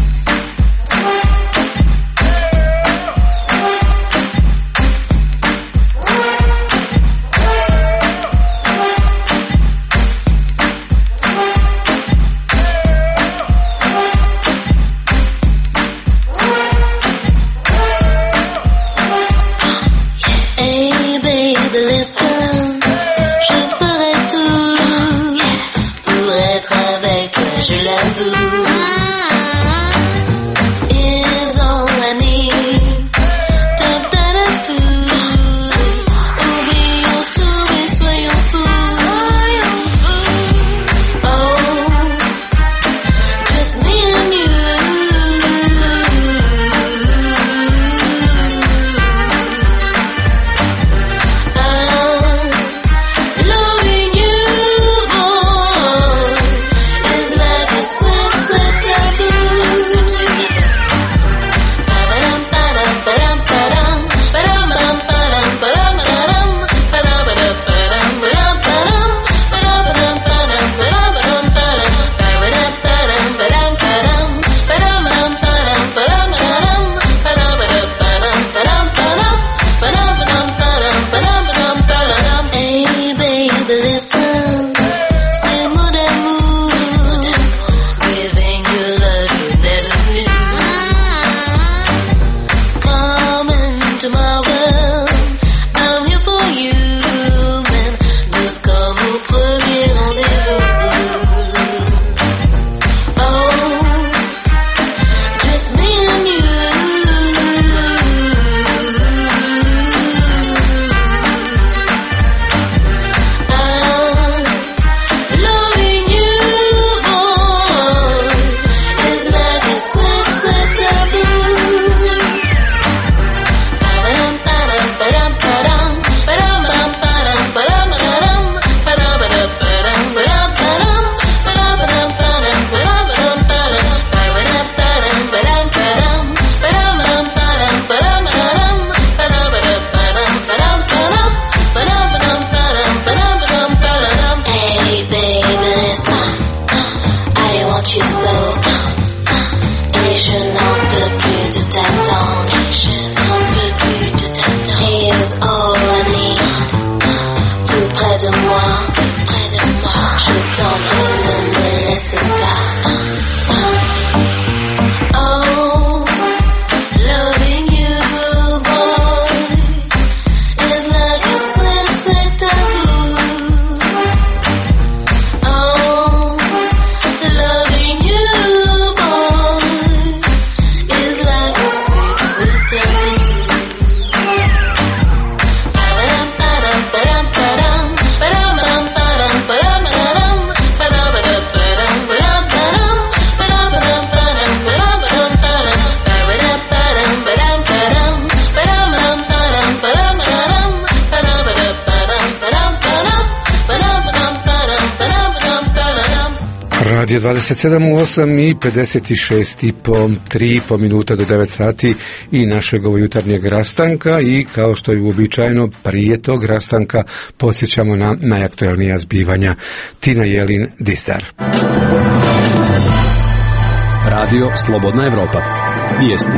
Radio dvadeset sedam u osam i pedeset šest i po, tri i po minuta do devet sati i našeg ovo jutarnjeg rastanka i kao što je uobičajeno prije tog rastanka podsjećamo na najaktuelnija zbivanja. Tina Jelin Distar. Radio Slobodna Evropa. Vijesti.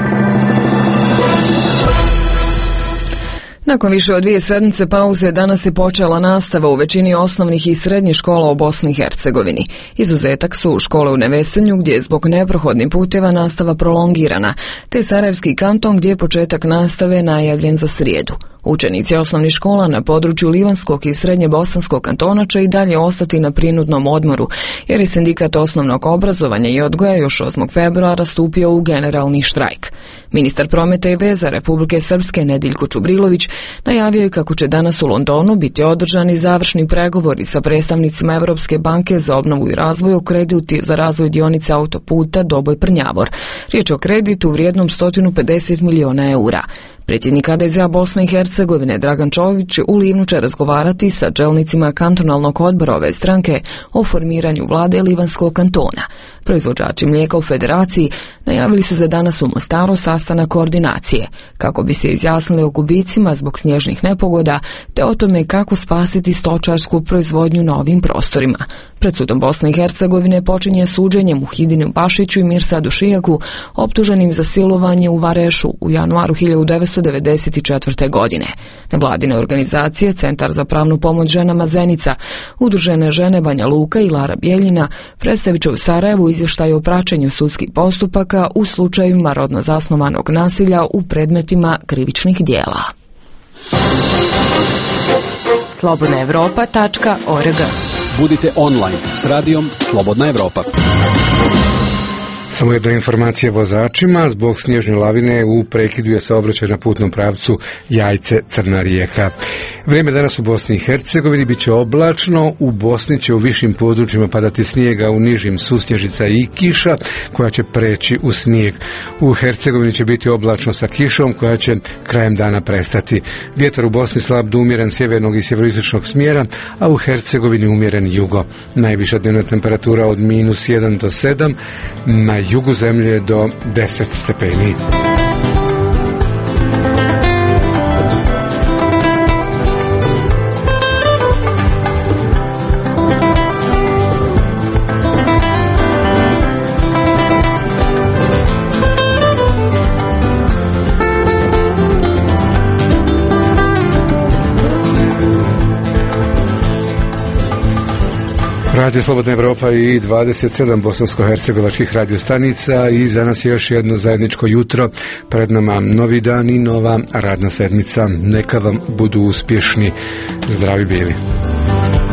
Nakon više od dvije sedmice pauze danas je počela nastava u većini osnovnih i srednjih škola u Bosni i Hercegovini. Izuzetak su škole u Nevesenju gdje je zbog neprohodnih puteva nastava prolongirana, te Sarajevski kanton gdje je početak nastave najavljen za srijedu. Učenici osnovnih škola na području Livanskog i Srednje Bosanskog kantona će i dalje ostati na prinudnom odmoru, jer je sindikat osnovnog obrazovanja i odgoja još osmog februara stupio u generalni štrajk. Ministar prometa i veza Republike Srpske Nediljko Čubrilović najavio je kako će danas u Londonu biti održani završni pregovori sa predstavnicima Evropske banke za obnovu i razvoj o kreditu za razvoj dionice autoputa Doboj-Prnjavor. Riječ o kreditu vrijednom sto pedeset miliona eura. Predsjednik K D Z-a Bosne i Hercegovine Dragan Čović u Livnu će razgovarati sa čelnicima kantonalnog odbora ove stranke o formiranju vlade Livanskog kantona. Proizvođači mlijeka u Federaciji najavili su za danas u Mostaru sastanak koordinacije, kako bi se izjasnili o gubicima zbog snježnih nepogoda, te o tome kako spasiti stočarsku proizvodnju na ovim prostorima. Pred sudom Bosne i Hercegovine počinje suđenje Muhidinu Bašiću i Mirsadu Šijaku, optuženim za silovanje u Varešu u januaru hiljadu devetsto devedeset četvrte. godine. Nevladine organizacije, Centar za pravnu pomoć ženama Zenica, Udružene žene Banja Luka i Lara Bijeljina predstavit će u Sarajevu izvještaj o praćenju sudskih postupaka u slučajevima rodno zasnovanog nasilja u predmetima krivičnih dijela. slobodna evropa tačka org. Budite online s radijom Slobodna Evropa. Samo jedna informacija vozačima, zbog snježne lavine u prekidu je saobraćaj na putnom pravcu Jajce-Crna Rijeka. Vrijeme danas u Bosni i Hercegovini bit će oblačno, u Bosni će u višim područjima padati snijega, u nižim susnježica i kiša koja će preći u snijeg. U Hercegovini će biti oblačno sa kišom koja će krajem dana prestati. Vjetar u Bosni slab do umjeren sjevernog i sjeveroistočnog smjera, a u Hercegovini umjeren jugo. Najviša dnevna temperatura od minus jedan do sedam, na jugu zemlje do deset stepeni. Radio Slobodna Evropa i dvadeset sedam bosansko-hercegovačkih radiostanica i za nas je još jedno zajedničko jutro. Pred nama novi dan i nova radna sedmica. Neka vam budu uspješni. Zdravi bili.